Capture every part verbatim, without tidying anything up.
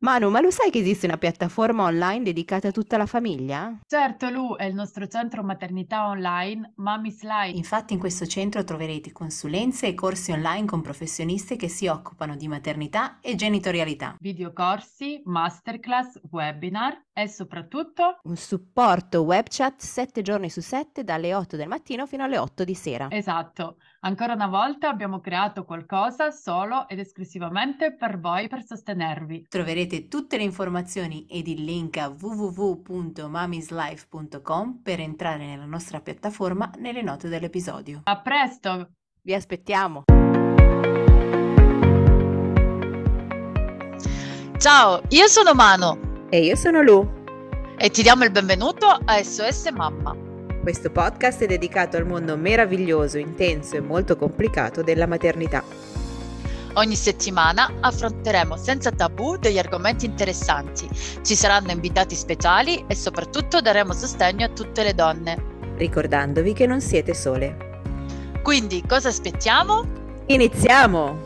Manu, ma lo sai che esiste una piattaforma online dedicata a tutta la famiglia? Certo, Lu è il nostro centro maternità online, Mommy's Life. Infatti in questo centro troverete consulenze e corsi online con professionisti che si occupano di maternità e genitorialità. Videocorsi, masterclass, webinar e soprattutto, Un supporto web chat sette giorni su sette dalle otto del mattino fino alle otto di sera. esatto, ancora una volta abbiamo creato qualcosa solo ed esclusivamente per voi per sostenervi. Troverete tutte le informazioni ed il link a w w w punto mamislife punto com per entrare nella nostra piattaforma nelle note dell'episodio. A presto! Vi aspettiamo! Ciao, io sono Mano E io sono Lu. e ti diamo il benvenuto a S O S Mamma. Questo podcast è dedicato al mondo meraviglioso, intenso e molto complicato della maternità. Ogni settimana affronteremo senza tabù degli argomenti interessanti, ci saranno invitati speciali e soprattutto daremo sostegno a tutte le donne. Ricordandovi che non siete sole. Quindi cosa aspettiamo? Iniziamo!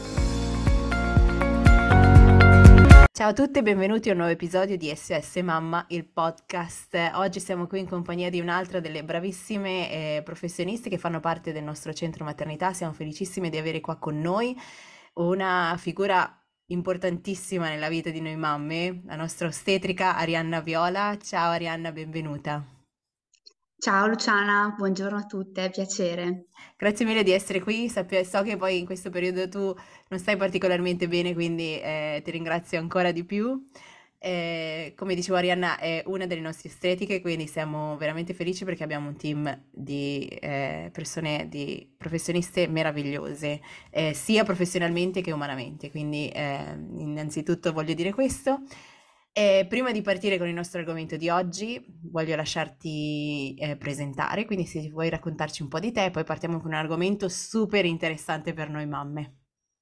Ciao a tutti e benvenuti a un nuovo episodio di S O S Mamma, il podcast. Oggi siamo qui in compagnia di un'altra delle bravissime eh, professioniste che fanno parte del nostro centro maternità. Siamo felicissime di avere qua con noi una figura importantissima nella vita di noi mamme, la nostra ostetrica Arianna Viola. Ciao Arianna, benvenuta. Ciao Luciana, buongiorno a tutte, piacere. Grazie mille di essere qui. Sappia- so che poi in questo periodo tu non stai particolarmente bene, quindi eh, ti ringrazio ancora di più. Eh, come dicevo, Arianna è una delle nostre estetiche, quindi siamo veramente felici perché abbiamo un team di eh, persone, di professioniste meravigliose, eh, sia professionalmente che umanamente. Quindi eh, innanzitutto voglio dire questo. E prima di partire con il nostro argomento di oggi, voglio lasciarti eh, presentare, quindi se vuoi raccontarci un po' di te, poi partiamo con un argomento super interessante per noi mamme.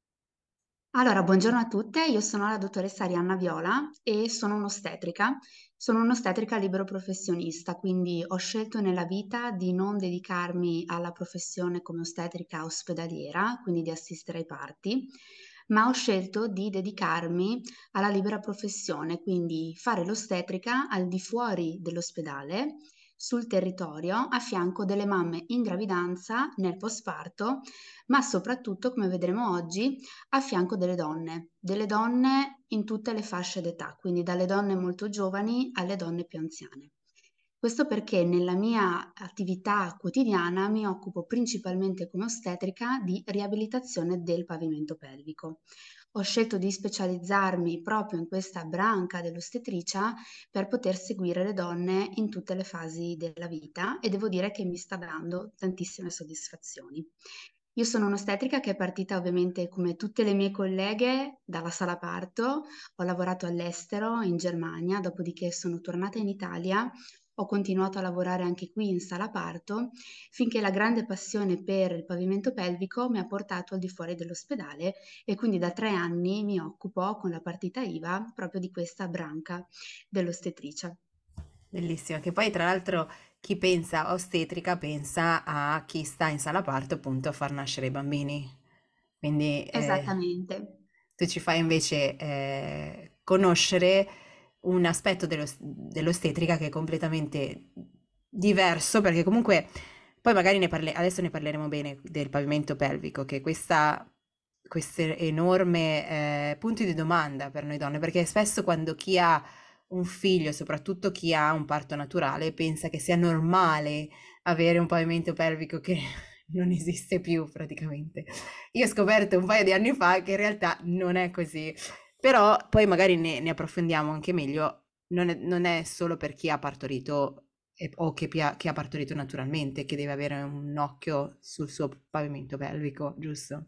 Allora, buongiorno a tutte, io sono la dottoressa Arianna Viola e sono un'ostetrica. Sono un'ostetrica libero professionista, quindi ho scelto nella vita di non dedicarmi alla professione come ostetrica ospedaliera, quindi di assistere ai parti, ma ho scelto di dedicarmi alla libera professione, quindi fare l'ostetrica al di fuori dell'ospedale, sul territorio, a fianco delle mamme in gravidanza, nel postparto, ma soprattutto, come vedremo oggi, a fianco delle donne, delle donne in tutte le fasce d'età, quindi dalle donne molto giovani alle donne più anziane. Questo perché nella mia attività quotidiana mi occupo principalmente come ostetrica di riabilitazione del pavimento pelvico. Ho scelto di specializzarmi proprio in questa branca dell'ostetricia per poter seguire le donne in tutte le fasi della vita e devo dire che mi sta dando tantissime soddisfazioni. Io sono un'ostetrica che è partita ovviamente come tutte le mie colleghe dalla sala parto, ho lavorato all'estero, in Germania, dopodiché sono tornata in Italia, ho continuato a lavorare anche qui in sala parto, finché la grande passione per il pavimento pelvico mi ha portato al di fuori dell'ospedale e quindi da tre anni mi occupo con la partita I V A proprio di questa branca dell'ostetricia. Bellissimo, che poi tra l'altro chi pensa a ostetrica pensa a chi sta in sala parto appunto a far nascere i bambini. Quindi eh, Esattamente. tu ci fai invece eh, conoscere un aspetto dello- dell'ostetrica che è completamente diverso, perché comunque poi magari ne parle- adesso ne parleremo bene del pavimento pelvico, che è questa, queste enorme eh, punti di domanda per noi donne, perché spesso quando chi ha un figlio, soprattutto chi ha un parto naturale, pensa che sia normale avere un pavimento pelvico che non esiste più praticamente. Io ho scoperto un paio di anni fa che in realtà non è così, però poi magari ne, ne approfondiamo anche meglio. Non è, non è solo per chi ha partorito e- o che, pia- chi ha partorito naturalmente che deve avere un occhio sul suo pavimento pelvico, giusto?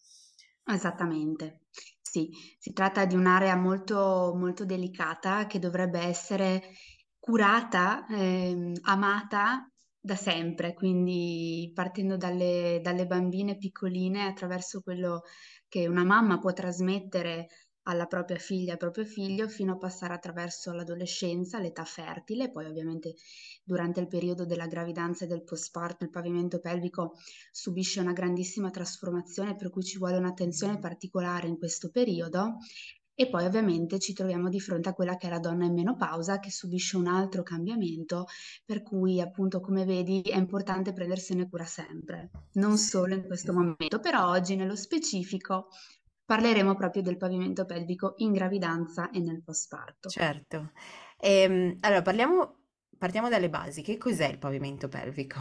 Esattamente. Sì, si tratta di un'area molto, molto delicata che dovrebbe essere curata, ehm, amata da sempre, quindi partendo dalle, dalle bambine piccoline attraverso quello che una mamma può trasmettere alla propria figlia e al proprio figlio, fino a passare attraverso l'adolescenza, l'età fertile, poi ovviamente durante il periodo della gravidanza e del postparto il pavimento pelvico subisce una grandissima trasformazione per cui ci vuole un'attenzione particolare in questo periodo E poi ovviamente ci troviamo di fronte a quella che è la donna in menopausa che subisce un altro cambiamento, per cui appunto come vedi è importante prendersene cura sempre, non Sì, solo in sì, questo sì. momento. Però oggi nello specifico parleremo proprio del pavimento pelvico in gravidanza e nel postparto. Certo. Ehm, allora parliamo, partiamo dalle basi. Che cos'è il pavimento pelvico?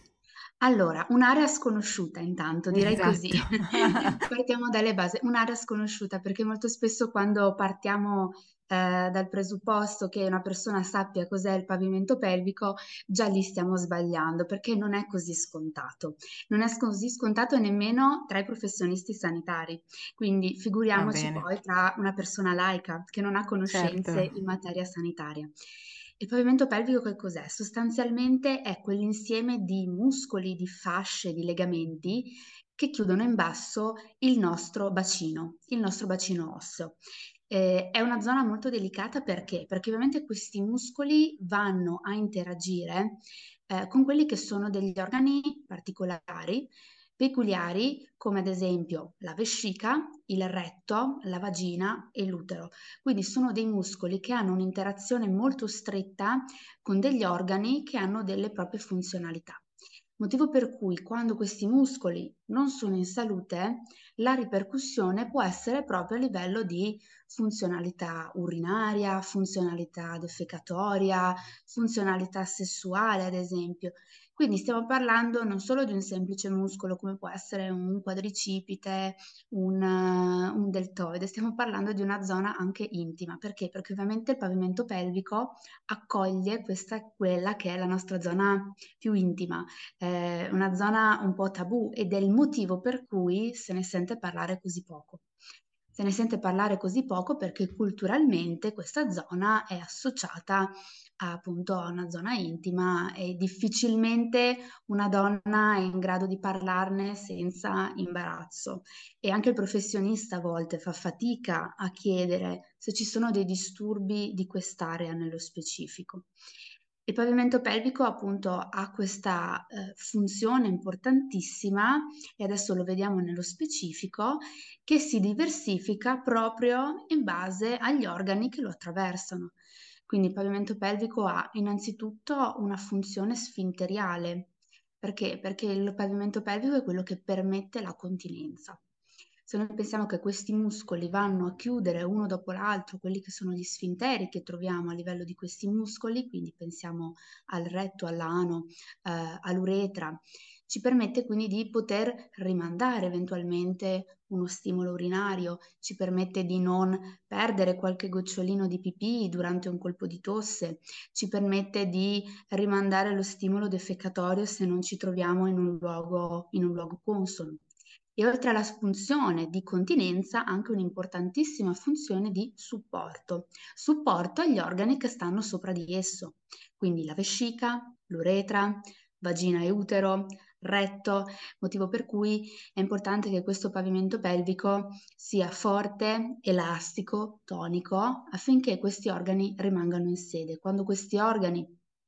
Allora, un'area sconosciuta intanto, direi così. Esatto. Partiamo dalle basi. Un'area sconosciuta perché molto spesso quando partiamo eh, dal presupposto che una persona sappia cos'è il pavimento pelvico, già lì stiamo sbagliando perché non è così scontato. Non è così scontato nemmeno tra i professionisti sanitari. Quindi Va figuriamoci bene, poi tra una persona laica che non ha certo. conoscenze in materia sanitaria. Il pavimento pelvico che cos'è? Sostanzialmente è quell'insieme di muscoli, di fasce, di legamenti che chiudono in basso il nostro bacino, il nostro bacino osseo. Eh, è una zona molto delicata perché? Perché ovviamente questi muscoli vanno a interagire eh, con quelli che sono degli organi particolari, peculiari, come ad esempio la vescica, il retto, la vagina e l'utero. Quindi sono dei muscoli che hanno un'interazione molto stretta con degli organi che hanno delle proprie funzionalità. Motivo per cui quando questi muscoli non sono in salute, la ripercussione può essere proprio a livello di funzionalità urinaria, funzionalità defecatoria, funzionalità sessuale, ad esempio. Quindi stiamo parlando non solo di un semplice muscolo come può essere un quadricipite, un, eh, un deltoide, stiamo parlando di una zona anche intima. Perché? Perché ovviamente il pavimento pelvico accoglie questa, quella che è la nostra zona più intima, eh, una zona un po' tabù ed è il motivo per cui se ne sente parlare così poco. Se ne sente parlare così poco perché culturalmente questa zona è associata a, appunto a una zona intima e difficilmente una donna è in grado di parlarne senza imbarazzo. E anche il professionista a volte fa fatica a chiedere se ci sono dei disturbi di quest'area nello specifico. Il pavimento pelvico appunto ha questa eh, funzione importantissima, e adesso lo vediamo nello specifico, che si diversifica proprio in base agli organi che lo attraversano. Quindi il pavimento pelvico ha innanzitutto una funzione sfinteriale. Perché? Perché il pavimento pelvico è quello che permette la continenza. Se noi pensiamo che questi muscoli vanno a chiudere uno dopo l'altro quelli che sono gli sfinteri che troviamo a livello di questi muscoli, quindi pensiamo al retto, all'ano, eh, all'uretra, ci permette quindi di poter rimandare eventualmente uno stimolo urinario, ci permette di non perdere qualche gocciolino di pipì durante un colpo di tosse, ci permette di rimandare lo stimolo defecatorio se non ci troviamo in un luogo, in un luogo consono. E oltre alla funzione di continenza, anche un'importantissima funzione di supporto, supporto agli organi che stanno sopra di esso, quindi la vescica, l'uretra, vagina e utero, retto, motivo per cui è importante che questo pavimento pelvico sia forte, elastico, tonico, affinché questi organi rimangano in sede. Quando questi organi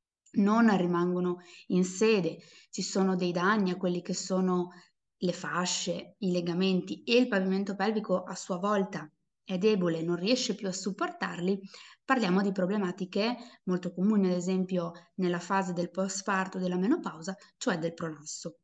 non rimangono in sede, ci sono dei danni a quelli che sono le fasce, i legamenti e il pavimento pelvico a sua volta è debole, non riesce più a supportarli, parliamo di problematiche molto comuni, ad esempio nella fase del postparto della menopausa, cioè del prolasso.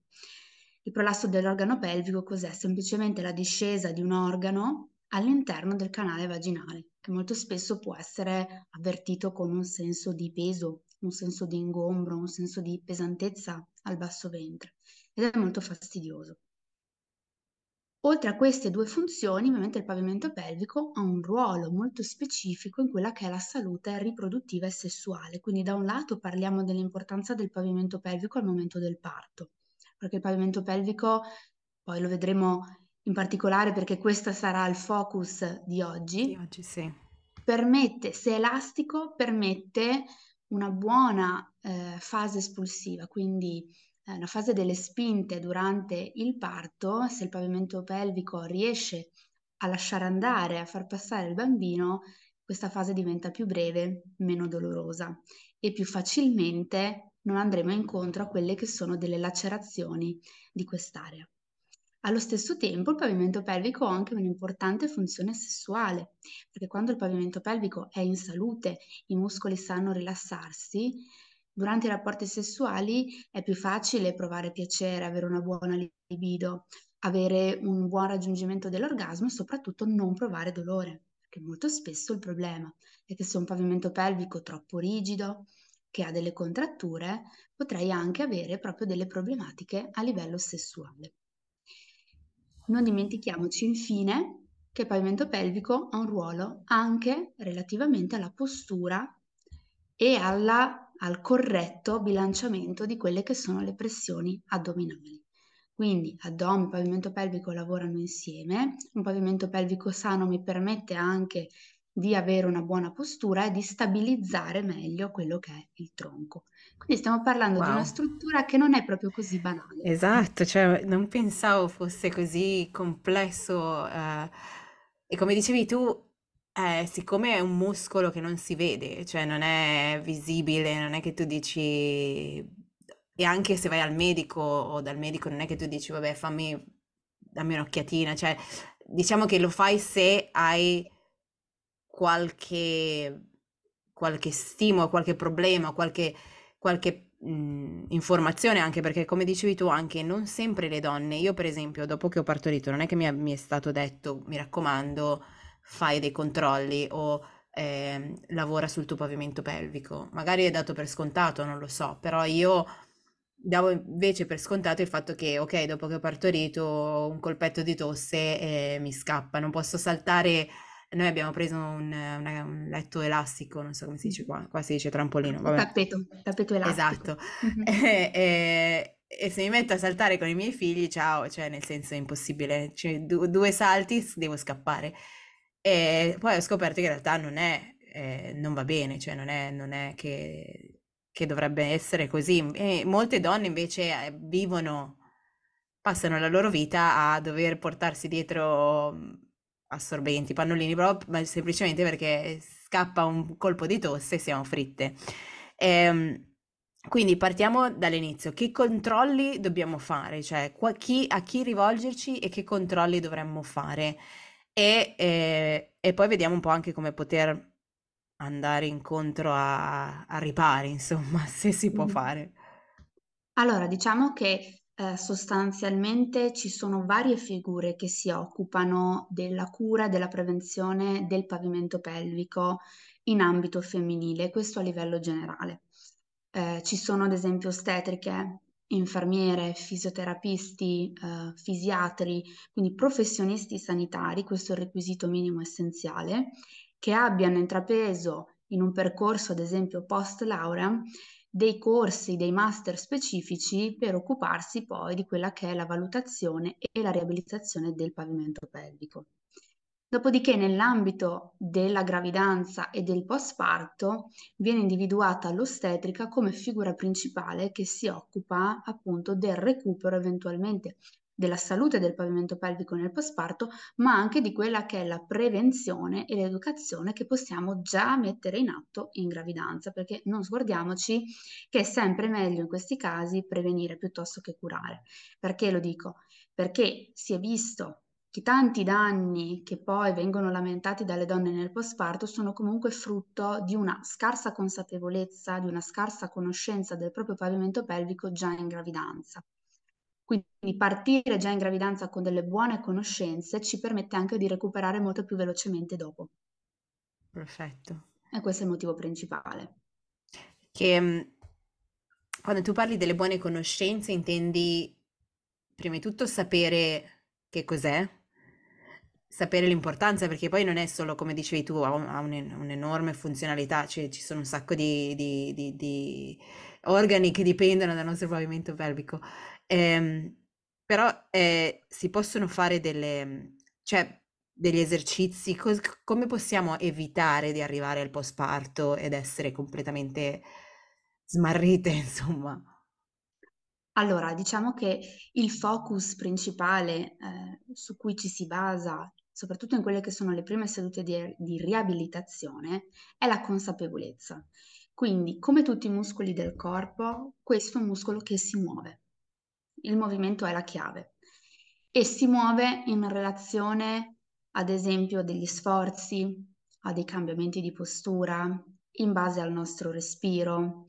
Il prolasso dell'organo pelvico cos'è? Semplicemente la discesa di un organo all'interno del canale vaginale, che molto spesso può essere avvertito con un senso di peso, un senso di ingombro, un senso di pesantezza al basso ventre ed è molto fastidioso. Oltre a queste due funzioni, ovviamente il pavimento pelvico ha un ruolo molto specifico in quella che è la salute riproduttiva e sessuale. Quindi da un lato parliamo dell'importanza del pavimento pelvico al momento del parto, perché il pavimento pelvico, poi lo vedremo in particolare perché questo sarà il focus di Di oggi, oggi sì. permette, se elastico, permette una buona eh, fase espulsiva, quindi eh, una fase delle spinte durante il parto. Se il pavimento pelvico riesce a lasciare andare, a far passare il bambino, questa fase diventa più breve, meno dolorosa e più facilmente non andremo incontro a quelle che sono delle lacerazioni di quest'area. Allo stesso tempo il pavimento pelvico ha anche un'importante funzione sessuale, perché quando il pavimento pelvico è in salute, i muscoli sanno rilassarsi, durante i rapporti sessuali è più facile provare piacere, avere una buona libido, avere un buon raggiungimento dell'orgasmo e soprattutto non provare dolore, perché molto spesso il problema è che se ho un pavimento pelvico troppo rigido, che ha delle contratture, potrei anche avere proprio delle problematiche a livello sessuale. Non dimentichiamoci infine che il pavimento pelvico ha un ruolo anche relativamente alla postura e alla- al corretto bilanciamento di quelle che sono le pressioni addominali. Quindi addome e pavimento pelvico lavorano insieme. Un pavimento pelvico sano mi permette anche di avere una buona postura e di stabilizzare meglio quello che è il tronco. Quindi stiamo parlando di una Wow. struttura che non è proprio così banale. Esatto, cioè non pensavo fosse così complesso, eh, e come dicevi tu, eh, siccome è un muscolo che non si vede, cioè non è visibile, non è che tu dici, e anche se vai al medico o dal medico non è che tu dici, vabbè, fammi, dammi un'occhiatina, cioè diciamo che lo fai se hai qualche, qualche stimolo, qualche problema, qualche, qualche mh, informazione, anche perché come dicevi tu, anche non sempre le donne, io per esempio, dopo che ho partorito, non è che mi è, mi è stato detto, mi raccomando, fai dei controlli o ehm, lavora sul tuo pavimento pelvico. Magari è dato per scontato, non lo so, però io davo invece per scontato il fatto che, ok, dopo che ho partorito, un colpetto di tosse e mi scappa, non posso saltare. Noi abbiamo preso un, una- un letto elastico, non so come si dice qua, qua si dice trampolino, vabbè. Tappeto, tappeto elastico. Esatto. E, e- e se mi metto a saltare con i miei figli, ciao, cioè nel senso è impossibile, cioè, du- due salti s- devo scappare. E poi ho scoperto che in realtà non è, eh, non va bene, cioè non è, non è che, che dovrebbe essere così. E molte donne invece eh, vivono, passano la loro vita a dover portarsi dietro mh, assorbenti, pannolini, proprio, ma semplicemente perché scappa un colpo di tosse e siamo fritte. Ehm, quindi partiamo dall'inizio. Che controlli dobbiamo fare? Cioè, qua- chi- a chi rivolgerci e che controlli dovremmo fare? E, eh, e poi vediamo un po' anche come poter andare incontro a, a ripari, insomma, se si può Mhm. fare. Allora, diciamo che eh, sostanzialmente ci sono varie figure che si occupano della cura e della prevenzione del pavimento pelvico in ambito femminile, questo a livello generale. Eh, ci sono ad esempio ostetriche, infermiere, fisioterapisti, eh, fisiatri, quindi professionisti sanitari, questo è il requisito minimo essenziale, che abbiano intrapreso in un percorso, ad esempio post laurea, dei corsi, dei master specifici per occuparsi poi di quella che è la valutazione e la riabilitazione del pavimento pelvico. Dopodiché, nell'ambito della gravidanza e del postparto, viene individuata l'ostetrica come figura principale che si occupa appunto del recupero eventualmente della salute del pavimento pelvico nel postparto, ma anche di quella che è la prevenzione e l'educazione che possiamo già mettere in atto in gravidanza, perché non scordiamoci che è sempre meglio in questi casi prevenire piuttosto che curare. Perché lo dico? Perché si è visto che tanti danni che poi vengono lamentati dalle donne nel postparto sono comunque frutto di una scarsa consapevolezza, di una scarsa conoscenza del proprio pavimento pelvico già in gravidanza. Quindi partire già in gravidanza con delle buone conoscenze ci permette anche di recuperare molto più velocemente dopo. Perfetto. E questo è il motivo principale. Che mh, quando tu parli delle buone conoscenze intendi prima di tutto sapere che cos'è, sapere l'importanza, perché poi non è solo, come dicevi tu, ha, un- ha un- un'enorme funzionalità, cioè ci sono un sacco di, di- di- di organi che dipendono dal nostro pavimento pelvico. Ehm, però eh, si possono fare delle, cioè, degli esercizi, cos- come possiamo evitare di arrivare al postparto ed essere completamente smarrite, insomma. Allora, diciamo che il focus principale eh, su cui ci si basa, soprattutto in quelle che sono le prime sedute di, di riabilitazione, è la consapevolezza. Quindi, come tutti i muscoli del corpo, questo è un muscolo che si muove. Il movimento è la chiave. e si muove in relazione, ad esempio, a degli sforzi, a dei cambiamenti di postura, in base al nostro respiro.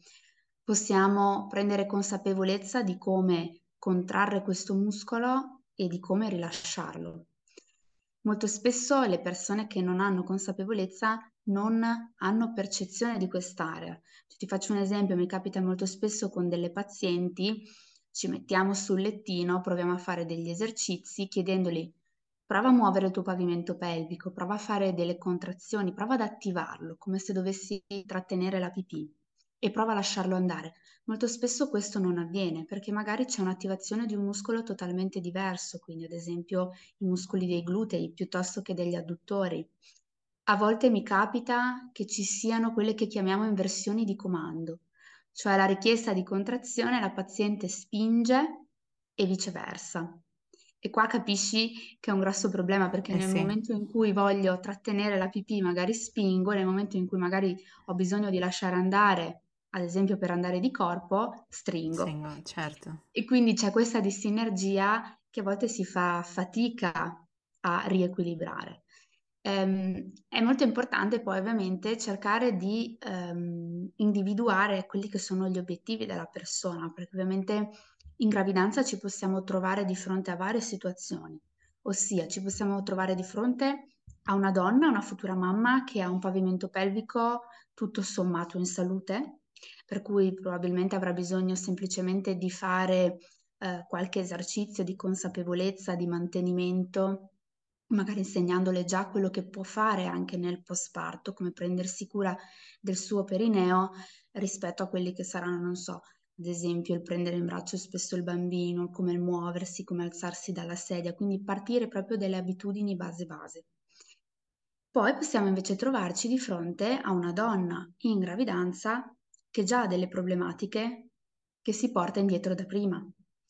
Possiamo prendere consapevolezza di come contrarre questo muscolo e di come rilasciarlo. Molto spesso le persone che non hanno consapevolezza non hanno percezione di quest'area. Cioè, ti faccio un esempio, mi capita molto spesso con delle pazienti, ci mettiamo sul lettino, proviamo a fare degli esercizi chiedendogli prova a muovere il tuo pavimento pelvico, prova a fare delle contrazioni, prova ad attivarlo come se dovessi trattenere la pipì e prova a lasciarlo andare. Molto spesso questo non avviene perché magari c'è un'attivazione di un muscolo totalmente diverso, quindi ad esempio i muscoli dei glutei piuttosto che degli adduttori. A volte mi capita che ci siano quelle che chiamiamo inversioni di comando, cioè la richiesta di contrazione la paziente spinge e viceversa. E qua capisci che è un grosso problema perché Eh nel sì, momento in cui voglio trattenere la pipì magari spingo, nel momento in cui magari ho bisogno di lasciare andare, ad esempio per andare di corpo, stringo. sì, certo. E quindi c'è questa dissinergia che a volte si fa fatica a riequilibrare. Ehm, è molto importante poi ovviamente cercare di ehm, individuare quelli che sono gli obiettivi della persona, perché ovviamente in gravidanza ci possiamo trovare di fronte a varie situazioni, ossia ci possiamo trovare di fronte a una donna, una futura mamma che ha un pavimento pelvico tutto sommato in salute, per cui probabilmente avrà bisogno semplicemente di fare eh, qualche esercizio di consapevolezza, di mantenimento, magari insegnandole già quello che può fare anche nel postparto, come prendersi cura del suo perineo rispetto a quelli che saranno, non so, ad esempio il prendere in braccio spesso il bambino, come il muoversi, come alzarsi dalla sedia, quindi partire proprio dalle abitudini base base. Poi possiamo invece trovarci di fronte a una donna in gravidanza che già ha delle problematiche che si porta indietro da prima,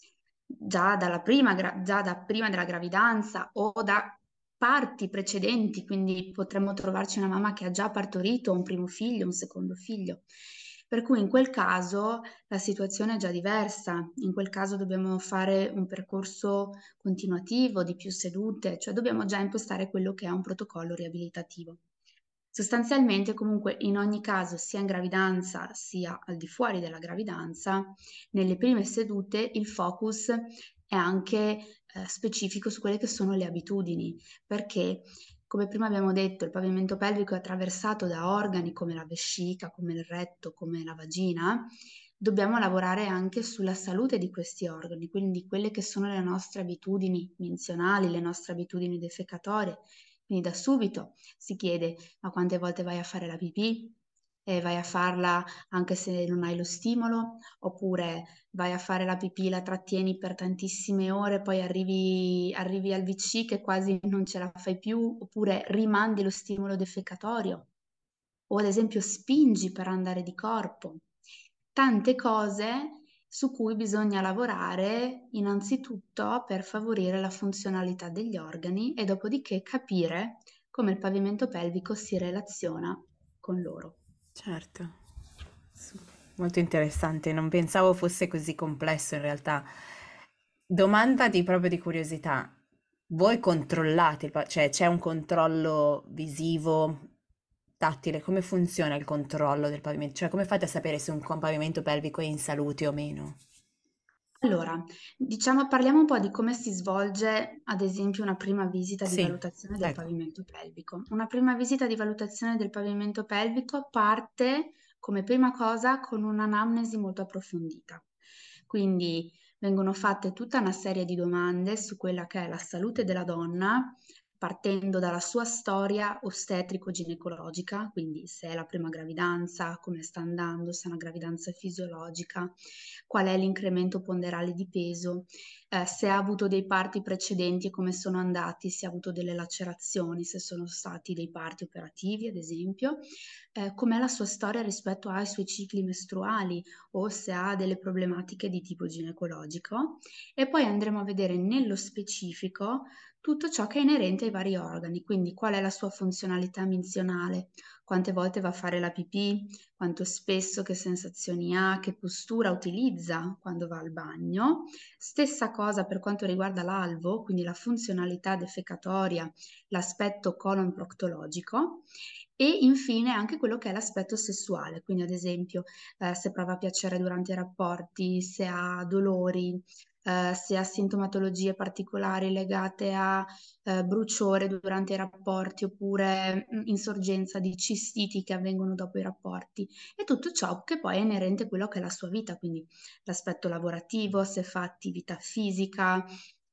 già dalla prima, gra- già da prima della gravidanza o da parti precedenti, quindi potremmo trovarci una mamma che ha già partorito un primo figlio, un secondo figlio. Per cui in quel caso la situazione è già diversa, in quel caso dobbiamo fare un percorso continuativo di più sedute, cioè dobbiamo già impostare quello che è un protocollo riabilitativo. Sostanzialmente, comunque, in ogni caso, sia in gravidanza sia al di fuori della gravidanza, nelle prime sedute il focus è anche eh, specifico su quelle che sono le abitudini, perché come prima abbiamo detto, il pavimento pelvico è attraversato da organi come la vescica, come il retto, come la vagina. Dobbiamo lavorare anche sulla salute di questi organi, quindi quelle che sono le nostre abitudini menzionali, le nostre abitudini defecatorie. Quindi da subito si chiede: ma quante volte vai a fare la pipì? E vai a farla anche se non hai lo stimolo? Oppure vai a fare la pipì, la trattieni per tantissime ore, poi arrivi, arrivi al V C che quasi non ce la fai più, oppure rimandi lo stimolo defecatorio, o ad esempio spingi per andare di corpo. Tante cose su cui bisogna lavorare innanzitutto per favorire la funzionalità degli organi e dopodiché capire come il pavimento pelvico si relaziona con loro. Certo, Su- molto interessante, non pensavo fosse così complesso in realtà. Domanda di proprio di curiosità, voi controllate, il pa- cioè c'è un controllo visivo, tattile, come funziona il controllo del pavimento? Cioè come fate a sapere se un co- pavimento pelvico è in salute o meno? Allora, diciamo, parliamo un po' di come si svolge, ad esempio, una prima visita di Sì, valutazione del ecco, pavimento pelvico. Una prima visita di valutazione del pavimento pelvico parte come prima cosa con un'anamnesi molto approfondita. Quindi vengono fatte tutta una serie di domande su quella che è la salute della donna, partendo dalla sua storia ostetrico-ginecologica, quindi se è la prima gravidanza, come sta andando, se è una gravidanza fisiologica, qual è l'incremento ponderale di peso, eh, se ha avuto dei parti precedenti e come sono andati, se ha avuto delle lacerazioni, se sono stati dei parti operativi, ad esempio, eh, com'è la sua storia rispetto ai suoi cicli mestruali o se ha delle problematiche di tipo ginecologico. E poi andremo a vedere nello specifico tutto ciò che è inerente ai vari organi, quindi qual è la sua funzionalità mizionale, quante volte va a fare la pipì, quanto spesso, che sensazioni ha, che postura utilizza quando va al bagno. Stessa cosa per quanto riguarda l'alvo, quindi la funzionalità defecatoria, l'aspetto colon-proctologico. E infine anche quello che è l'aspetto sessuale, quindi ad esempio eh, se prova piacere durante i rapporti, se ha dolori, eh, se ha sintomatologie particolari legate a eh, bruciore durante i rapporti oppure mm, insorgenza di cistiti che avvengono dopo i rapporti e tutto ciò che poi è inerente a quello che è la sua vita, quindi l'aspetto lavorativo, se fa attività fisica,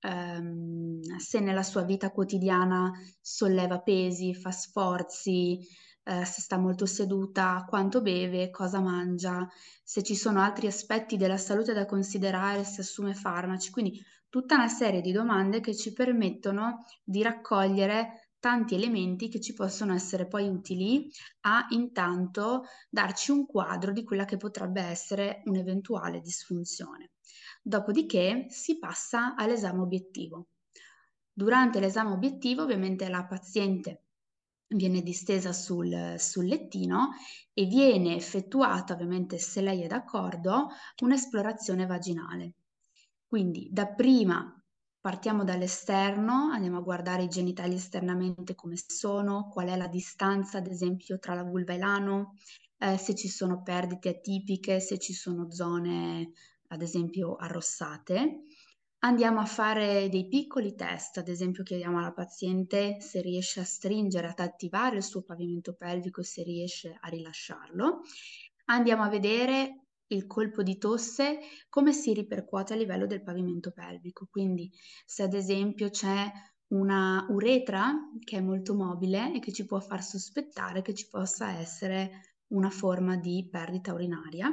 ehm, se nella sua vita quotidiana solleva pesi, fa sforzi, eh, se sta molto seduta, quanto beve, cosa mangia, se ci sono altri aspetti della salute da considerare, se assume farmaci, quindi tutta una serie di domande che ci permettono di raccogliere tanti elementi che ci possono essere poi utili a intanto darci un quadro di quella che potrebbe essere un'eventuale disfunzione. Dopodiché si passa all'esame obiettivo. Durante l'esame obiettivo, ovviamente la paziente viene distesa sul, sul lettino e viene effettuata, ovviamente se lei è d'accordo, un'esplorazione vaginale. Quindi dapprima partiamo dall'esterno, andiamo a guardare i genitali esternamente come sono, qual è la distanza ad esempio tra la vulva e l'ano, eh, se ci sono perdite atipiche, se ci sono zone ad esempio arrossate. Andiamo a fare dei piccoli test, ad esempio chiediamo alla paziente se riesce a stringere, ad attivare il suo pavimento pelvico e se riesce a rilasciarlo. Andiamo a vedere il colpo di tosse, come si ripercuote a livello del pavimento pelvico. Quindi se ad esempio c'è una uretra che è molto mobile e che ci può far sospettare che ci possa essere una forma di perdita urinaria.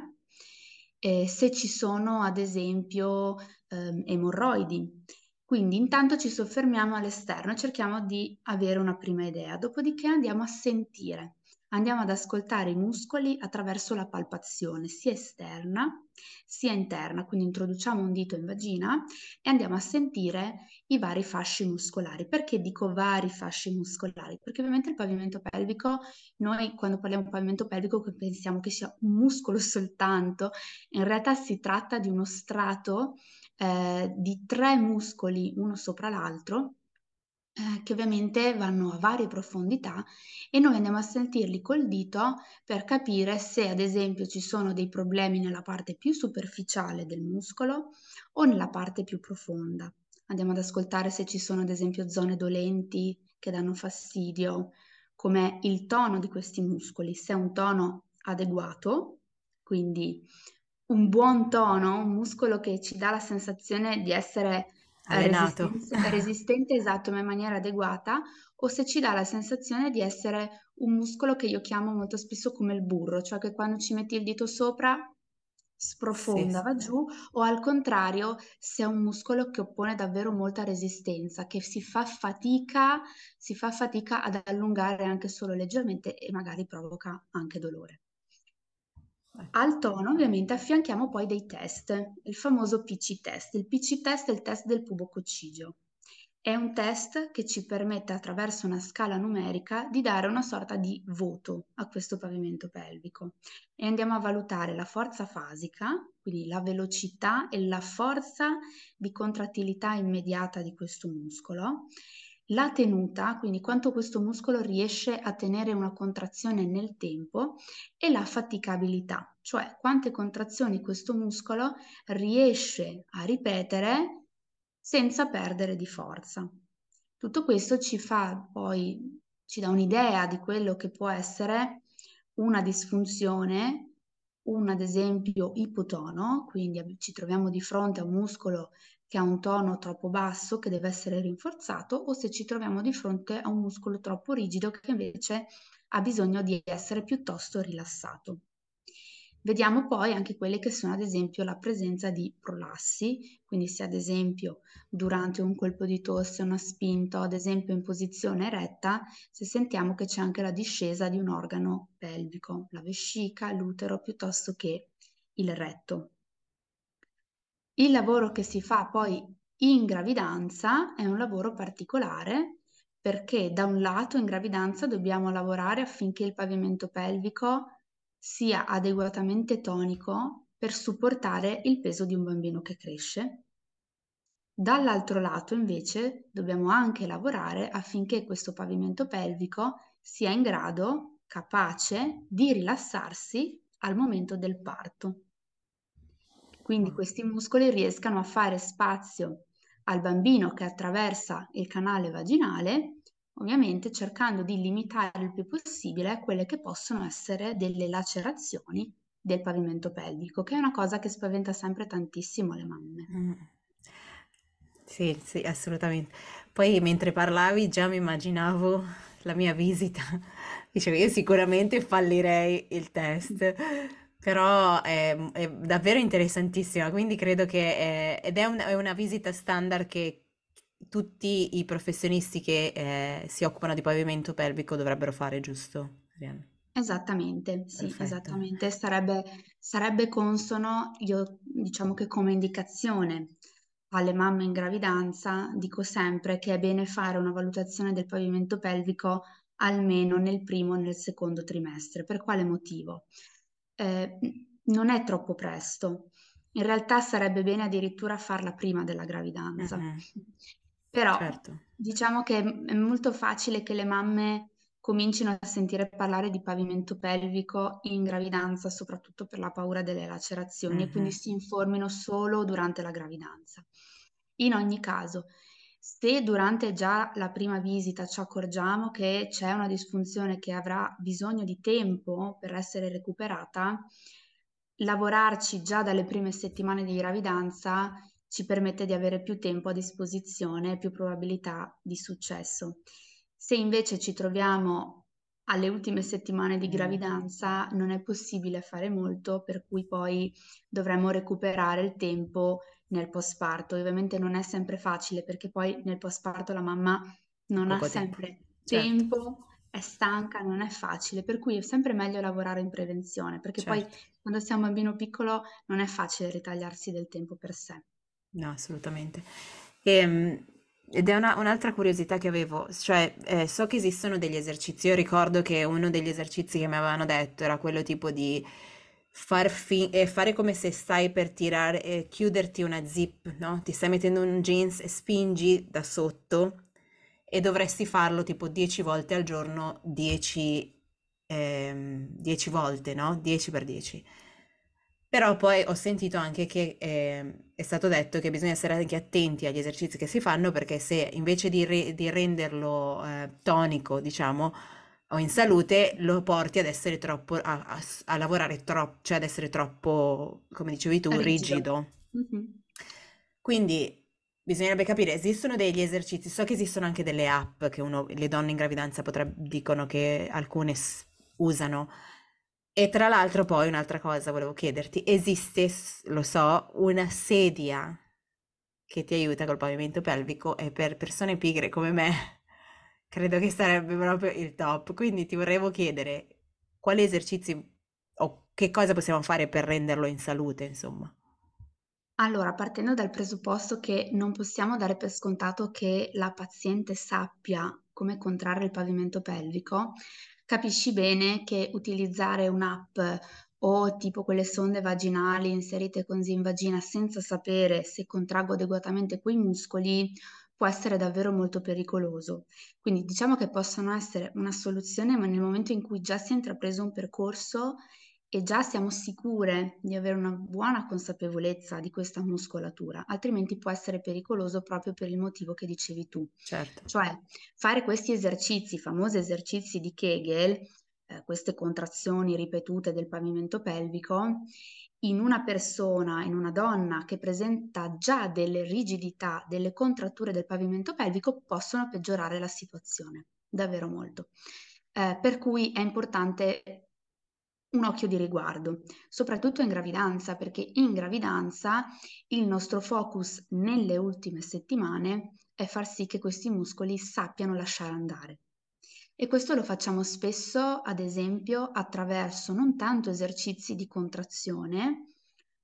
Eh, se ci sono ad esempio ehm, emorroidi. Quindi intanto ci soffermiamo all'esterno e cerchiamo di avere una prima idea, dopodiché andiamo a sentire, andiamo ad ascoltare i muscoli attraverso la palpazione, sia esterna sia interna, quindi introduciamo un dito in vagina e andiamo a sentire i vari fasci muscolari. Perché dico vari fasci muscolari? Perché ovviamente il pavimento pelvico, noi quando parliamo di pavimento pelvico pensiamo che sia un muscolo soltanto, in realtà si tratta di uno strato eh, di tre muscoli uno sopra l'altro, eh, che ovviamente vanno a varie profondità e noi andiamo a sentirli col dito per capire se ad esempio ci sono dei problemi nella parte più superficiale del muscolo o nella parte più profonda. Andiamo ad ascoltare se ci sono ad esempio zone dolenti che danno fastidio, come il tono di questi muscoli, se è un tono adeguato, quindi un buon tono, un muscolo che ci dà la sensazione di essere eh, Allenato. resistenze- resistente, esatto, ma in maniera adeguata, o se ci dà la sensazione di essere un muscolo che io chiamo molto spesso come il burro, cioè che quando ci metti il dito sopra Sì, sprofonda, sì. va giù, o al contrario, se è un muscolo che oppone davvero molta resistenza, che si fa fatica, si fa fatica ad allungare anche solo leggermente e magari provoca anche dolore. Al tono ovviamente affianchiamo poi dei test, il famoso P C test. Il P C test è il test del pubococcidio. È un test che ci permette attraverso una scala numerica di dare una sorta di voto a questo pavimento pelvico e andiamo a valutare la forza fasica, quindi la velocità e la forza di contrattilità immediata di questo muscolo, la tenuta, quindi quanto questo muscolo riesce a tenere una contrazione nel tempo e la faticabilità, cioè quante contrazioni questo muscolo riesce a ripetere senza perdere di forza. Tutto questo ci fa poi, ci dà un'idea di quello che può essere una disfunzione, un ad esempio ipotono, quindi ab- ci troviamo di fronte a un muscolo che ha un tono troppo basso che deve essere rinforzato, o se ci troviamo di fronte a un muscolo troppo rigido che invece ha bisogno di essere piuttosto rilassato. Vediamo poi anche quelle che sono ad esempio la presenza di prolassi, quindi se ad esempio durante un colpo di tosse, una spinta o ad esempio in posizione eretta, se sentiamo che c'è anche la discesa di un organo pelvico, la vescica, l'utero piuttosto che il retto. Il lavoro che si fa poi In gravidanza è un lavoro particolare perché da un lato in gravidanza dobbiamo lavorare affinché il pavimento pelvico sia adeguatamente tonico per supportare il peso di un bambino che cresce. Dall'altro lato, invece, dobbiamo anche lavorare affinché questo pavimento pelvico sia in grado, capace di rilassarsi al momento del parto. Quindi questi muscoli riescano a fare spazio al bambino che attraversa il canale vaginale, ovviamente cercando di limitare il più possibile quelle che possono essere delle lacerazioni del pavimento pelvico, che è una cosa che spaventa sempre tantissimo le mamme. Mm. Sì, sì, assolutamente. Poi mentre parlavi già mi immaginavo la mia visita. Dicevo, io sicuramente fallirei il test, però è, è davvero interessantissima, quindi credo che è, ed è, un- è una visita standard che tutti i professionisti che eh, si occupano di pavimento pelvico dovrebbero fare, giusto? Arianna? Esattamente, sì, Perfetto. esattamente. Sarebbe, sarebbe consono, io diciamo che come indicazione alle mamme in gravidanza dico sempre che è bene fare una valutazione del pavimento pelvico almeno nel primo e nel secondo trimestre. Per quale motivo? Eh, non è troppo presto. In realtà sarebbe bene addirittura farla prima della gravidanza. Mhm, Però certo. diciamo che è molto facile che le mamme comincino a sentire parlare di pavimento pelvico in gravidanza, soprattutto per la paura delle lacerazioni, e quindi Mhm. si informino solo durante la gravidanza. In ogni caso, se durante già la prima visita ci accorgiamo che c'è una disfunzione che avrà bisogno di tempo per essere recuperata, lavorarci già dalle prime settimane di gravidanza ci permette di avere più tempo a disposizione e più probabilità di successo. Se invece ci troviamo alle ultime settimane di Mm. gravidanza, non è possibile fare molto, per cui poi dovremmo recuperare il tempo nel postparto. Ovviamente non è sempre facile perché poi nel postparto la mamma non ha Poco tempo. sempre Certo, tempo, è stanca, non è facile, per cui è sempre meglio lavorare in prevenzione, perché poi certo. quando si è un bambino piccolo non è facile ritagliarsi del tempo per sé. No, assolutamente. Ehm, ed è una- un'altra curiosità che avevo, cioè eh, so che esistono degli esercizi, io ricordo che uno degli esercizi che mi avevano detto era quello tipo di far fi- eh, fare come se stai per tirare, eh, chiuderti una zip, no? Ti stai mettendo un jeans e spingi da sotto e dovresti farlo tipo dieci volte al giorno, dieci, ehm, dieci volte, no? dieci per dieci. Però poi ho sentito anche che eh, è stato detto che bisogna essere anche attenti agli esercizi che si fanno perché se invece di, re- di renderlo eh, tonico, diciamo, o in salute, lo porti ad essere troppo, a, a- a lavorare troppo, cioè ad essere troppo, come dicevi tu, Rigido. rigido. Mhm. Quindi bisognerebbe capire, esistono degli esercizi, so che esistono anche delle app che uno- le donne in gravidanza potreb- dicono che alcune s- usano. E tra l'altro poi un'altra cosa volevo chiederti, esiste, s- lo so, una sedia che ti aiuta col pavimento pelvico e per persone pigre come me credo che sarebbe proprio il top. Quindi ti vorrevo chiedere quali esercizi o che cosa possiamo fare per renderlo in salute, insomma. Allora, partendo dal presupposto che non possiamo dare per scontato che la paziente sappia come contrarre il pavimento pelvico, capisci bene che utilizzare un'app o tipo quelle sonde vaginali inserite così in vagina senza sapere se contraggo adeguatamente quei muscoli può essere davvero molto pericoloso. Quindi diciamo che possono essere una soluzione, ma nel momento in cui già si è intrapreso un percorso e già siamo sicure di avere una buona consapevolezza di questa muscolatura, altrimenti può essere pericoloso proprio per il motivo che dicevi tu. Certo. Cioè, fare questi esercizi, i famosi esercizi di Kegel, eh, queste contrazioni ripetute del pavimento pelvico, in una persona, in una donna che presenta già delle rigidità, delle contratture del pavimento pelvico, possono peggiorare la situazione, davvero molto. Eh, per cui è importante un occhio di riguardo, soprattutto in gravidanza, perché in gravidanza il nostro focus nelle ultime settimane è far sì che questi muscoli sappiano lasciare andare. E questo lo facciamo spesso, ad esempio, attraverso non tanto esercizi di contrazione,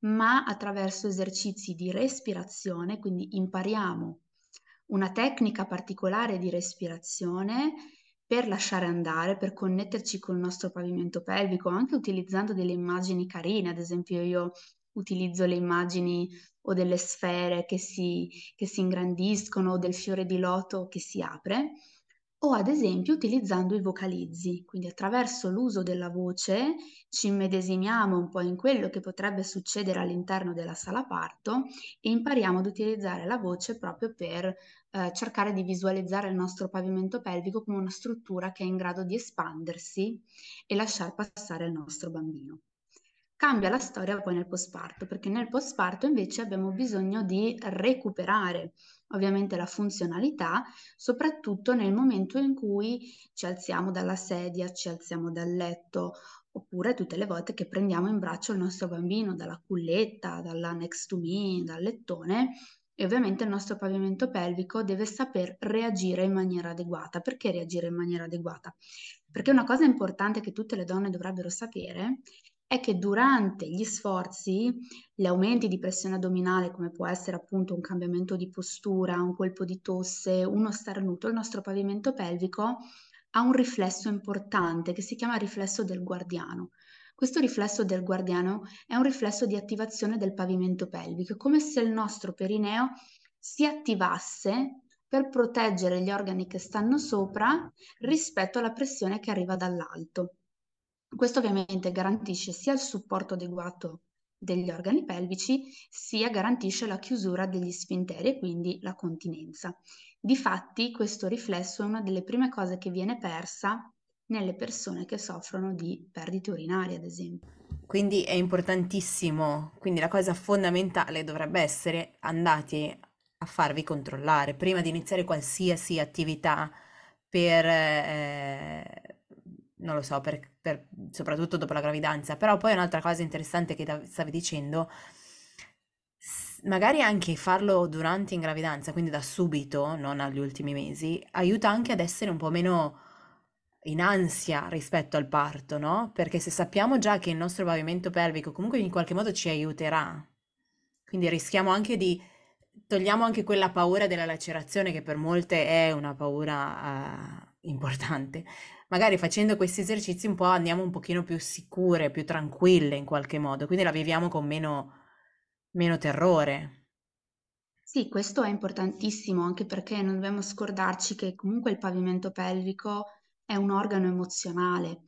ma attraverso esercizi di respirazione, quindi impariamo una tecnica particolare di respirazione per lasciare andare, per connetterci col nostro pavimento pelvico, anche utilizzando delle immagini carine. Ad esempio io utilizzo le immagini o delle sfere che si, che si ingrandiscono o del fiore di loto che si apre, o ad esempio utilizzando i vocalizzi, quindi attraverso l'uso della voce ci immedesimiamo un po' in quello che potrebbe succedere all'interno della sala parto e impariamo ad utilizzare la voce proprio per eh, cercare di visualizzare il nostro pavimento pelvico come una struttura che è in grado di espandersi e lasciar passare il nostro bambino. Cambia la storia poi nel postparto, perché nel postparto invece abbiamo bisogno di recuperare ovviamente la funzionalità, soprattutto nel momento in cui ci alziamo dalla sedia, ci alziamo dal letto, oppure tutte le volte che prendiamo in braccio il nostro bambino dalla culletta, dalla next to me, dal lettone. E ovviamente il nostro pavimento pelvico deve saper reagire in maniera adeguata. Perché reagire in maniera adeguata? Perché una cosa importante che tutte le donne dovrebbero sapere è che durante gli sforzi, gli aumenti di pressione addominale, come può essere appunto un cambiamento di postura, un colpo di tosse, uno starnuto, il nostro pavimento pelvico ha un riflesso importante che si chiama riflesso del guardiano. Questo riflesso del guardiano è un riflesso di attivazione del pavimento pelvico, come se il nostro perineo si attivasse per proteggere gli organi che stanno sopra rispetto alla pressione che arriva dall'alto. Questo ovviamente garantisce sia il supporto adeguato degli organi pelvici, sia garantisce la chiusura degli sfinteri e quindi la continenza. Difatti, questo riflesso è una delle prime cose che viene persa nelle persone che soffrono di perdite urinarie, ad esempio. Quindi è importantissimo, quindi la cosa fondamentale dovrebbe essere andate a farvi controllare prima di iniziare qualsiasi attività per, eh, non lo so, per, per- soprattutto dopo la gravidanza. Però poi un'altra cosa interessante che da- stavi dicendo, s- magari anche farlo durante in gravidanza, quindi da subito, non agli ultimi mesi, aiuta anche ad essere un po' meno in ansia rispetto al parto, no? Perché se sappiamo già che il nostro pavimento pelvico comunque in qualche modo ci aiuterà, quindi rischiamo anche di, togliamo anche quella paura della lacerazione che per molte è una paura, eh, importante. Magari facendo questi esercizi un po' andiamo un pochino più sicure, più tranquille in qualche modo, quindi la viviamo con meno, meno terrore. Sì, questo è importantissimo anche perché non dobbiamo scordarci che comunque il pavimento pelvico è un organo emozionale.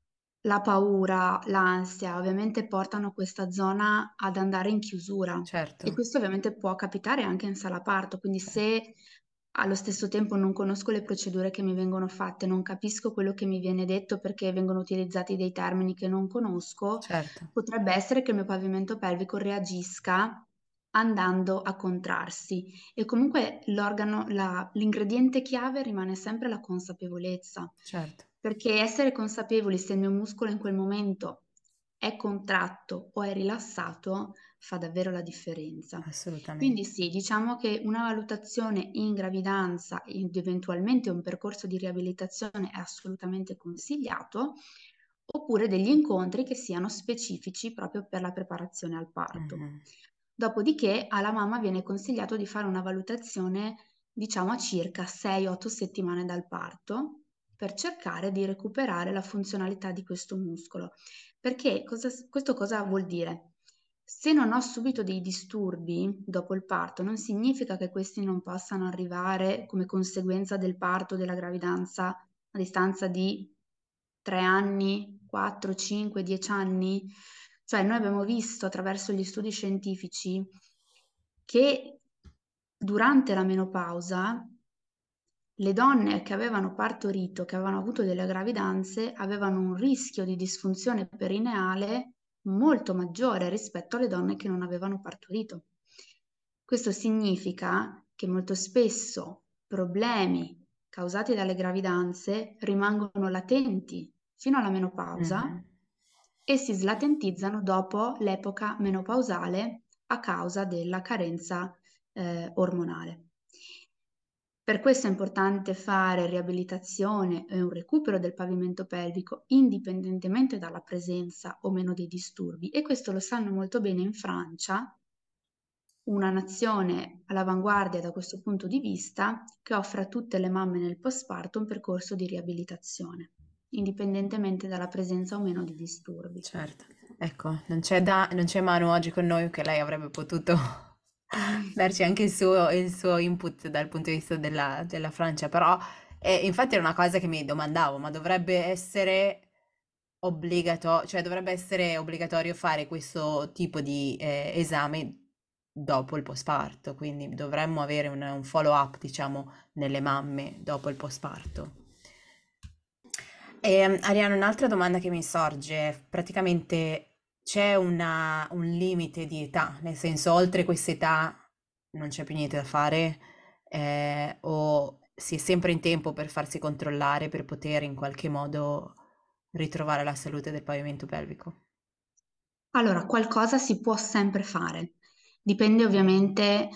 La paura, l'ansia, ovviamente portano questa zona ad andare in chiusura Certo, e questo ovviamente può capitare anche in sala parto, quindi certo, se allo stesso tempo non conosco le procedure che mi vengono fatte, non capisco quello che mi viene detto perché vengono utilizzati dei termini che non conosco, certo. potrebbe essere che il mio pavimento pelvico reagisca andando a contrarsi e comunque l'organo, la- l'ingrediente chiave rimane sempre la consapevolezza, Certo, perché essere consapevoli se il mio muscolo in quel momento è contratto o è rilassato fa davvero la differenza. Quindi assolutamente. sì, diciamo che una valutazione in gravidanza ed eventualmente un percorso di riabilitazione è assolutamente consigliato, oppure degli incontri che siano specifici proprio per la preparazione al parto. Mhm. Dopodiché alla mamma viene consigliato di fare una valutazione, diciamo, a circa sei otto settimane dal parto per cercare di recuperare la funzionalità di questo muscolo. Perché cosa- questo cosa vuol dire? Se non ho subito dei disturbi dopo il parto, non significa che questi non possano arrivare come conseguenza del parto, della gravidanza a distanza di tre anni, quattro, cinque, dieci anni. Cioè, noi abbiamo visto attraverso gli studi scientifici che durante la menopausa le donne che avevano partorito, che avevano avuto delle gravidanze, avevano un rischio di disfunzione perineale molto maggiore rispetto alle donne che non avevano partorito. Questo significa che molto spesso problemi causati dalle gravidanze rimangono latenti fino alla menopausa Mhm. e si slatentizzano dopo l'epoca menopausale a causa della carenza eh, ormonale. Per questo è importante fare riabilitazione e un recupero del pavimento pelvico indipendentemente dalla presenza o meno dei disturbi, e questo lo sanno molto bene in Francia, una nazione all'avanguardia da questo punto di vista, che offre a tutte le mamme nel postparto un percorso di riabilitazione, indipendentemente dalla presenza o meno di disturbi. Certo, ecco, non c'è da- non c'è Manu oggi con noi, che lei avrebbe potuto darci anche il suo, il suo input dal punto di vista della, della Francia, però eh, infatti era una cosa che mi domandavo, ma dovrebbe essere obbligatorio, cioè dovrebbe essere obbligatorio fare questo tipo di eh, esame dopo il postparto, quindi dovremmo avere un, un follow-up, diciamo, nelle mamme dopo il postparto. E, Ariane, un'altra domanda che mi sorge, è praticamente c'è una- un limite di età, nel senso oltre quest'età non c'è più niente da fare, eh, o si è sempre in tempo per farsi controllare per poter in qualche modo ritrovare la salute del pavimento pelvico. Allora, qualcosa si può sempre fare, dipende ovviamente eh,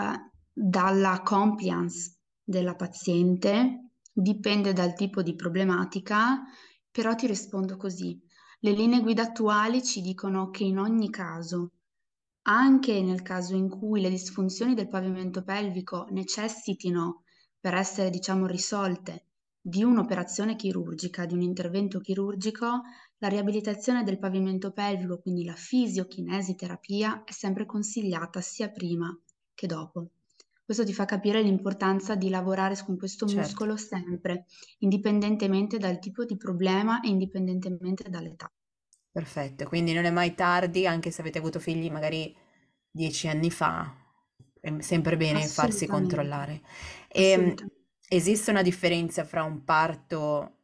dalla compliance della paziente, dipende dal tipo di problematica, però ti rispondo così. Le linee guida attuali ci dicono che in ogni caso, anche nel caso in cui le disfunzioni del pavimento pelvico necessitino, per essere, diciamo, risolte, di un'operazione chirurgica, di un intervento chirurgico, la riabilitazione del pavimento pelvico, quindi la fisiochinesiterapia, è sempre consigliata sia prima che dopo. Questo ti fa capire l'importanza di lavorare con questo Certo, muscolo sempre, indipendentemente dal tipo di problema e indipendentemente dall'età. perfetto, quindi non è mai tardi, anche se avete avuto figli magari dieci anni fa, è sempre bene farsi Assolutamente, controllare. E, assolutamente. esiste una differenza fra un parto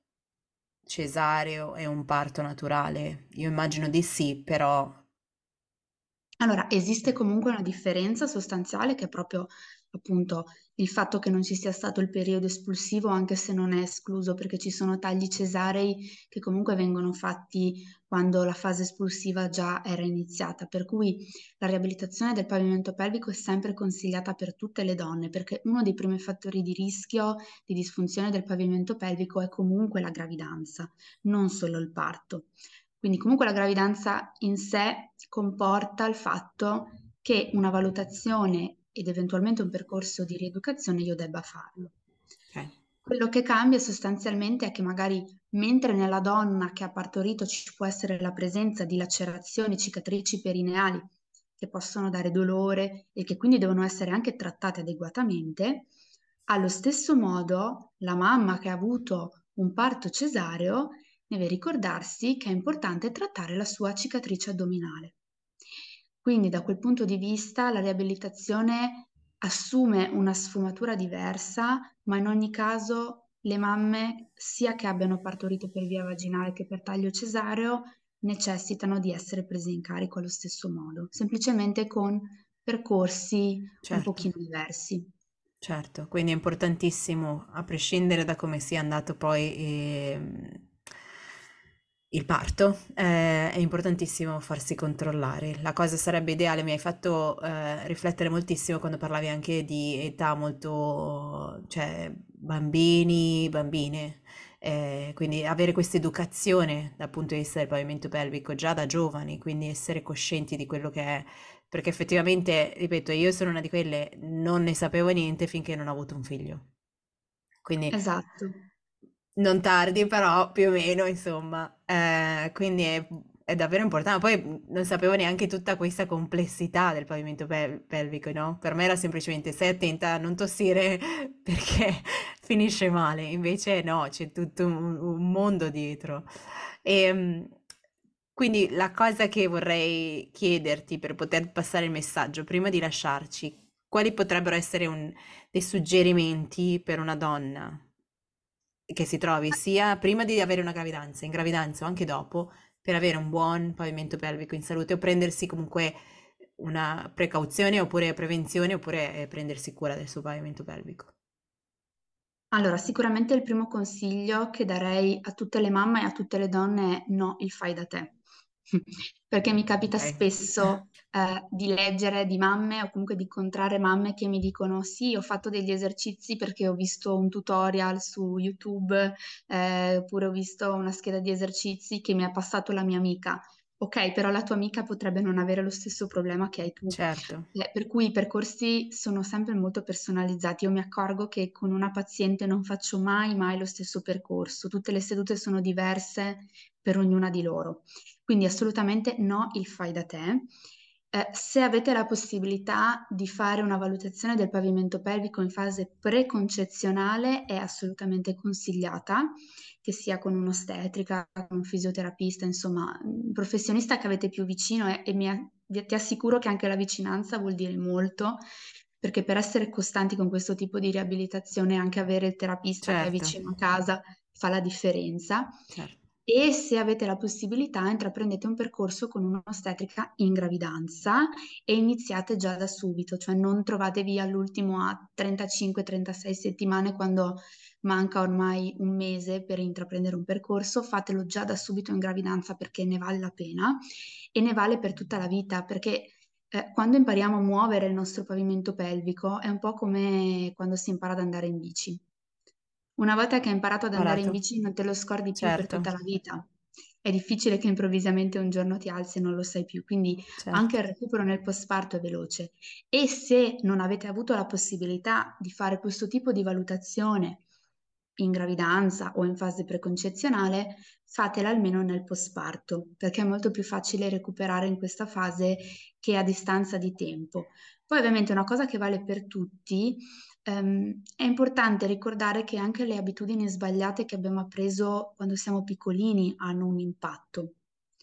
cesareo e un parto naturale? Io immagino di sì, però Allora, esiste comunque una differenza sostanziale che è proprio appunto il fatto che non ci sia stato il periodo espulsivo, anche se non è escluso, perché ci sono tagli cesarei che comunque vengono fatti quando la fase espulsiva già era iniziata, per cui la riabilitazione del pavimento pelvico è sempre consigliata per tutte le donne, perché uno dei primi fattori di rischio di disfunzione del pavimento pelvico è comunque la gravidanza, non solo il parto. Quindi comunque la gravidanza in sé comporta il fatto che una valutazione ed eventualmente un percorso di rieducazione io debba farlo. ok, Quello che cambia sostanzialmente è che magari mentre nella donna che ha partorito ci può essere la presenza di lacerazioni, cicatrici perineali che possono dare dolore e che quindi devono essere anche trattate adeguatamente, allo stesso modo la mamma che ha avuto un parto cesareo deve ricordarsi che è importante trattare la sua cicatrice addominale. Quindi da quel punto di vista la riabilitazione assume una sfumatura diversa, ma in ogni caso le mamme, sia che abbiano partorito per via vaginale che per taglio cesareo, necessitano di essere prese in carico allo stesso modo, semplicemente con percorsi un certo. pochino diversi. Certo, quindi è importantissimo, a prescindere da come sia andato poi ehm, il parto, eh, è importantissimo farsi controllare. La cosa sarebbe ideale, mi hai fatto eh, riflettere moltissimo quando parlavi anche di età molto, cioè bambini, bambine, eh, quindi avere questa educazione dal punto di vista del pavimento pelvico già da giovani, quindi essere coscienti di quello che è, perché effettivamente, ripeto, io sono una di quelle, non ne sapevo niente finché non ho avuto un figlio. Quindi Esatto. non tardi, però più o meno, insomma. Eh, quindi è, è davvero importante. Poi non sapevo neanche tutta questa complessità del pavimento pel- pelvico, no? Per me era semplicemente stai attenta a non tossire perché finisce male. Invece no, c'è tutto un, un mondo dietro. E, quindi la cosa che vorrei chiederti per poter passare il messaggio, prima di lasciarci, quali potrebbero essere un- dei suggerimenti per una donna che si trovi sia prima di avere una gravidanza, in gravidanza o anche dopo, per avere un buon pavimento pelvico in salute o prendersi comunque una precauzione oppure prevenzione oppure eh, prendersi cura del suo pavimento pelvico. Allora, sicuramente il primo consiglio che darei a tutte le mamme e a tutte le donne è no, il fai da te. perché mi capita Ok. spesso eh, di leggere di mamme o comunque di incontrare mamme che mi dicono sì, ho fatto degli esercizi perché ho visto un tutorial su YouTube, eh, oppure ho visto una scheda di esercizi che mi ha passato la mia amica. Ok, però la tua amica potrebbe non avere lo stesso problema che hai tu. Certo, Eh, per cui i percorsi sono sempre molto personalizzati. Io mi accorgo che con una paziente non faccio mai, mai lo stesso percorso. Tutte le sedute sono diverse per ognuna di loro. Quindi assolutamente no il fai da te. Eh, se avete la possibilità di fare una valutazione del pavimento pelvico in fase preconcezionale, è assolutamente consigliata, che sia con un'ostetrica, con un fisioterapista, insomma, un professionista che avete più vicino e, e mi a- vi- ti assicuro che anche la vicinanza vuol dire molto, perché per essere costanti con questo tipo di riabilitazione anche avere il terapista che è certo, vicino a casa fa la differenza. certo. E se avete la possibilità, intraprendete un percorso con un'ostetrica in gravidanza e iniziate già da subito, cioè non trovatevi all'ultimo a trentacinque trentasei settimane quando manca ormai un mese per intraprendere un percorso, fatelo già da subito in gravidanza perché ne vale la pena e ne vale per tutta la vita, perché eh, quando impariamo a muovere il nostro pavimento pelvico è un po' come quando si impara ad andare in bici. Una volta che hai imparato ad andare in Imparato? bici non te lo scordi più per Certo, tutta la vita. È difficile che improvvisamente un giorno ti alzi e non lo sai più, quindi anche certo. il recupero nel postparto è veloce. E se non avete avuto la possibilità di fare questo tipo di valutazione in gravidanza o in fase preconcezionale, fatela almeno nel postparto, perché è molto più facile recuperare in questa fase che a distanza di tempo. Poi ovviamente una cosa che vale per tutti, ehm, è importante ricordare che anche le abitudini sbagliate che abbiamo appreso quando siamo piccolini hanno un impatto.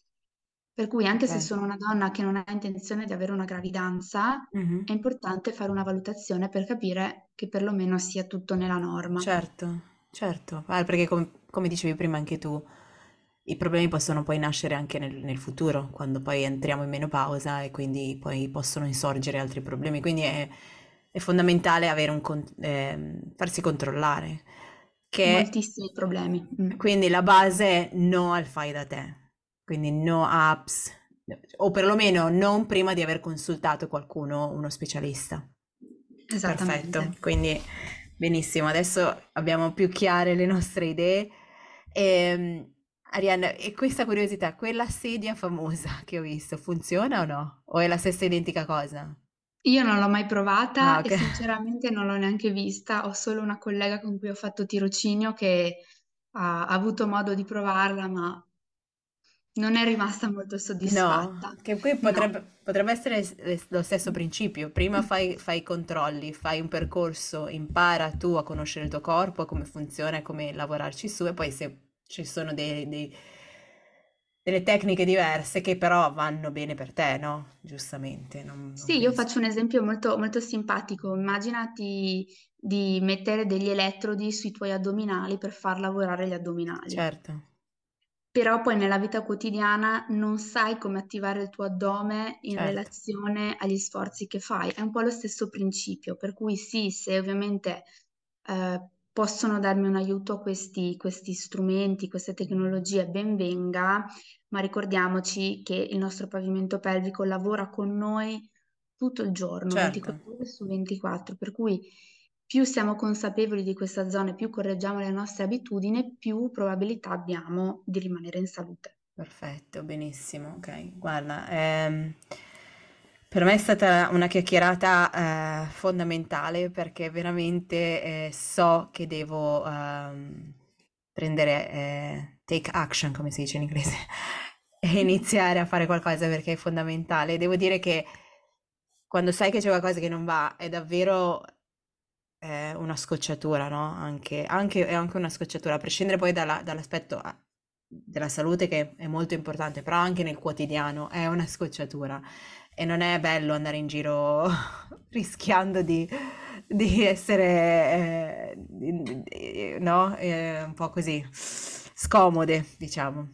Per cui anche Ok. se sono una donna che non ha intenzione di avere una gravidanza, Mhm. è importante fare una valutazione per capire che perlomeno sia tutto nella norma. Certo, certo. Ah, perché com- come dicevi prima anche tu, i problemi possono poi nascere anche nel, nel futuro, quando poi entriamo in menopausa e quindi poi possono insorgere altri problemi. Quindi è, è fondamentale avere un con- ehm, farsi controllare, che Moltissimi problemi. Mm. quindi la base è no al fai da te, quindi no apps, o perlomeno non prima di aver consultato qualcuno, uno specialista. Perfetto, Esattamente. quindi benissimo, adesso abbiamo più chiare le nostre idee. Ehm, Arianna, e questa curiosità, quella sedia famosa che ho visto, funziona o no? O è la stessa identica cosa? Io non l'ho mai Ah, provata e ok. sinceramente non l'ho neanche vista. Ho solo una collega con cui ho fatto tirocinio che ha, ha avuto modo di provarla, ma non è rimasta molto No, soddisfatta. che qui No. potrebbe, potrebbe essere s- lo stesso principio. Prima fai, fai i controlli, fai un percorso, impara tu a conoscere il tuo corpo, come funziona e come lavorarci su, e poi se ci sono dei- dei- delle tecniche diverse che però vanno bene per te, no? Giustamente, non, non Sì, io penso. faccio un esempio molto, molto simpatico. Immaginati di mettere degli elettrodi sui tuoi addominali per far lavorare gli addominali. Certo, Però poi nella vita quotidiana non sai come attivare il tuo addome in certo, relazione agli sforzi che fai. È un po' lo stesso principio, per cui sì, se ovviamente eh, possono darmi un aiuto questi, questi strumenti, queste tecnologie, ben venga, ma ricordiamoci che il nostro pavimento pelvico lavora con noi tutto il giorno, certo. ventiquattro ore su ventiquattro, per cui più siamo consapevoli di questa zona, più correggiamo le nostre abitudini, più probabilità abbiamo di rimanere in salute. Perfetto, benissimo. Ok, guarda, ehm, per me è stata una chiacchierata eh, fondamentale perché veramente eh, so che devo ehm, prendere eh, take action, come si dice in inglese, e iniziare a fare qualcosa perché è fondamentale. Devo dire che quando sai che c'è qualcosa che non va, è davvero eh, una scocciatura, no? Anche, anche- è anche una scocciatura, a prescindere poi dalla- dall'aspetto ah, della salute che è molto importante, però anche nel quotidiano è una scocciatura e non è bello andare in giro rischiando di, di essere, eh, di- di- no? Eh, un po' così, scomode, diciamo.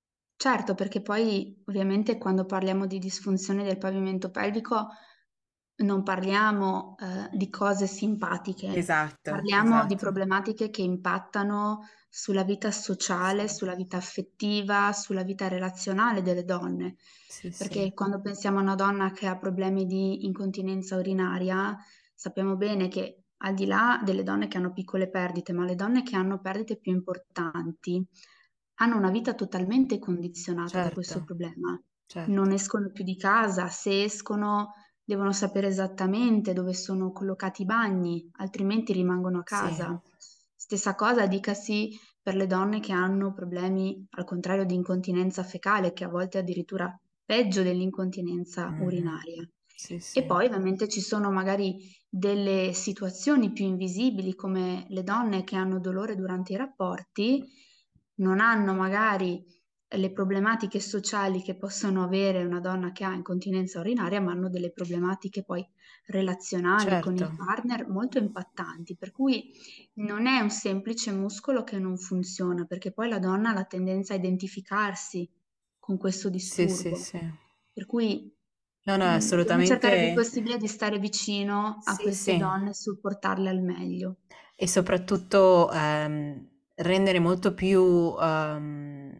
Certo, perché poi ovviamente quando parliamo di disfunzione del pavimento pelvico non parliamo eh, di cose simpatiche, Esatto, parliamo di esatto. problematiche che impattano sulla vita sociale, Sì, sulla vita affettiva, sulla vita relazionale delle donne. sì, sì, Perché quando pensiamo a una donna che ha problemi di incontinenza urinaria, sappiamo bene che al di là delle donne che hanno piccole perdite, ma le donne che hanno perdite più importanti hanno una vita totalmente condizionata da questo certo, problema. Non certo. escono più di casa, se escono devono sapere esattamente dove sono collocati i bagni, altrimenti rimangono a Sì, casa. Stessa cosa dicasi per le donne che hanno problemi, al contrario, di incontinenza fecale, che a volte è addirittura peggio dell'incontinenza mhm, urinaria. sì, E sì, poi ovviamente ci sono magari delle situazioni più invisibili, come le donne che hanno dolore durante i rapporti, non hanno magari le problematiche sociali che possono avere una donna che ha incontinenza urinaria, ma hanno delle problematiche poi relazionali con il certo. partner molto impattanti, per cui non è un semplice muscolo che non funziona, perché poi la donna ha la tendenza a identificarsi con questo Sì, sì, disturbo. sì. Per cui No, no, mh, dobbiamo cercare il più assolutamente. possibile di stare vicino a Sì, queste sì. donne e supportarle al meglio. E soprattutto ehm, rendere molto più ehm,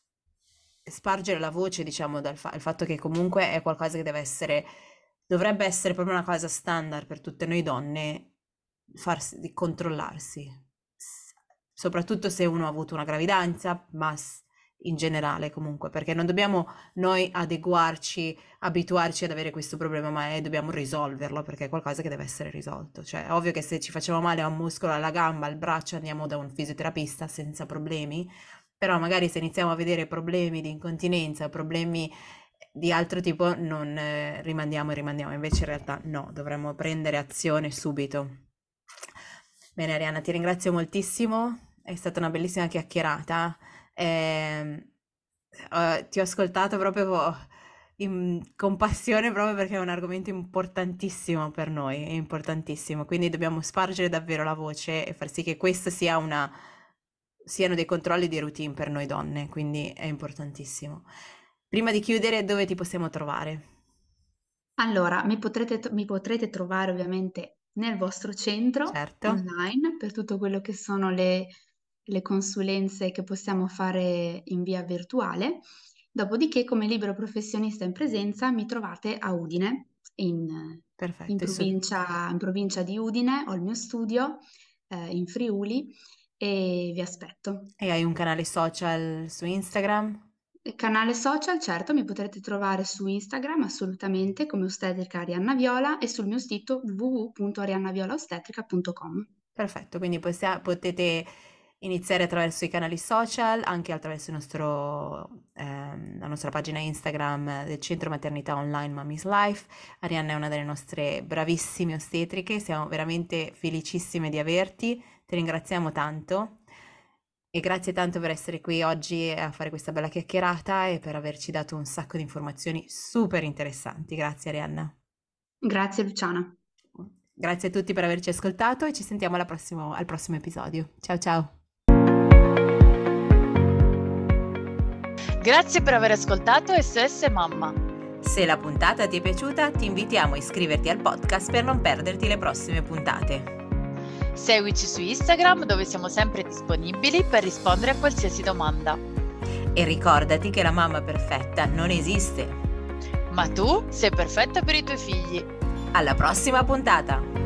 spargere la voce, diciamo, dal fa- il fatto che comunque è qualcosa che deve essere, dovrebbe essere proprio una cosa standard per tutte noi donne, farsi, di controllarsi. S- Soprattutto se uno ha avuto una gravidanza, ma s- in generale comunque, perché non dobbiamo noi adeguarci, abituarci ad avere questo problema, ma è, dobbiamo risolverlo perché è qualcosa che deve essere risolto. Cioè, è ovvio che se ci facciamo male a un muscolo, alla gamba, al braccio, andiamo da un fisioterapista senza problemi, però magari se iniziamo a vedere problemi di incontinenza, problemi di altro tipo, non eh, rimandiamo e rimandiamo, invece in realtà no, dovremmo prendere azione subito. Bene, Arianna, ti ringrazio moltissimo, è stata una bellissima chiacchierata. Ehm, eh, ti ho ascoltato proprio in- con passione proprio perché è un argomento importantissimo per noi, è importantissimo, quindi dobbiamo spargere davvero la voce e far sì che questo sia una, siano dei controlli di routine per noi donne, quindi è importantissimo. Prima di chiudere, dove ti possiamo trovare? Allora, mi potrete, mi potrete trovare ovviamente nel vostro centro Certo, online per tutto quello che sono le, le consulenze che possiamo fare in via virtuale. Dopodiché, come libero professionista in presenza, mi trovate a Udine, in, in perfetto. E, su- provincia, in provincia di Udine, ho il mio studio eh, in Friuli e vi aspetto. e hai un canale social su Instagram? Il canale social, certo, mi potrete trovare su Instagram assolutamente come ostetrica Arianna Viola e sul mio sito w w w punto ariannaviolaostetrica punto com. Perfetto, quindi possia- potete iniziare attraverso i canali social, anche attraverso il nostro, ehm, la nostra pagina Instagram del Centro Maternità Online Mommy's Life. Arianna è una delle nostre bravissime ostetriche, siamo veramente felicissime di averti, ti ringraziamo tanto e grazie tanto per essere qui oggi a fare questa bella chiacchierata e per averci dato un sacco di informazioni super interessanti. Grazie Arianna. Grazie Luciana. Grazie a tutti per averci ascoltato e ci sentiamo alla prossimo- al prossimo episodio. Ciao ciao! Grazie per aver ascoltato S O S Mamma. Se la puntata ti è piaciuta, ti invitiamo a iscriverti al podcast per non perderti le prossime puntate. Seguici su Instagram dove siamo sempre disponibili per rispondere a qualsiasi domanda. E ricordati che la mamma perfetta non esiste. Ma tu sei perfetta per i tuoi figli. Alla prossima puntata!